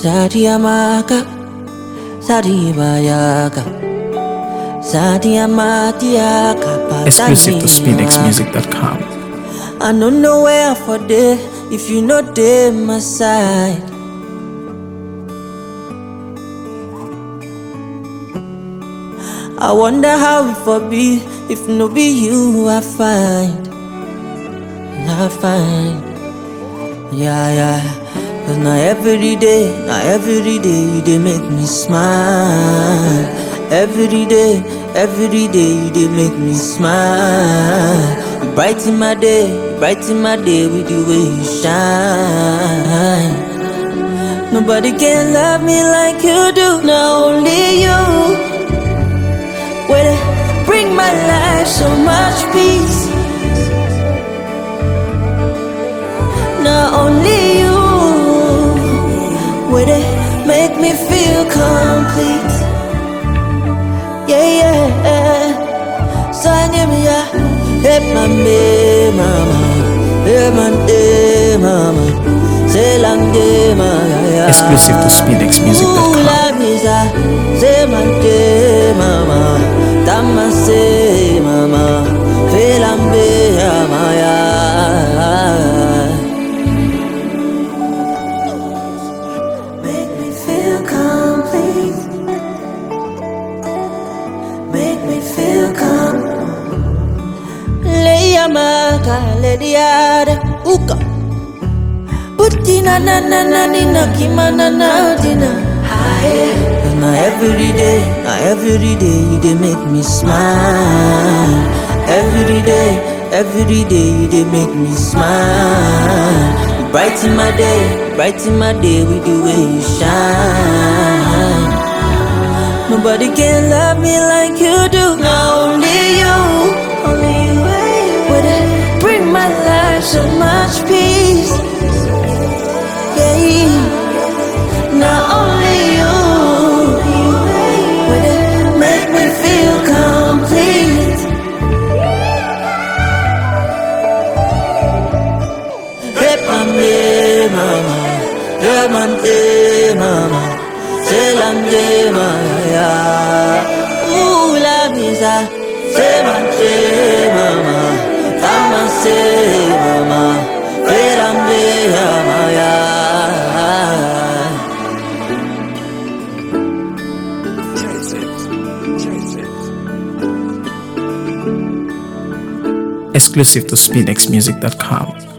Sadiamaka, Sadibayaka, Sadiamatiaka. Exclusive to SpinXmusic.com. I don't know where for day if you know day my side. I wonder how it for be if no be you I find. Yeah. Cause now every day you they make me smile. Every day you they make me smile. You brighten my day with the way you shine. Nobody can love me like you do, not only you. Where they bring my life so much peace. Not only you. Where they make me feel complete. Yeah. So I need me, yeah. Hey, mama. Hey, mama. Say, lang, mama. Exclusive to SpinXmusic.com. Say, mama. Tama, say, mama. Feel, mama. Maka lediada uka Putina na nina kimana na dina. Now every day you they make me smile. Every day you they make me smile. You brighten my day with the way you shine. Nobody can love me like you do, not only you. Bring my life so much peace. Yeah, not only you. But it make me feel complete. Hey, mama. Hey, mama. Say, mama. Ooh, la misa. Say, mama. Say mama, Exclusive to SpinXmusic.com.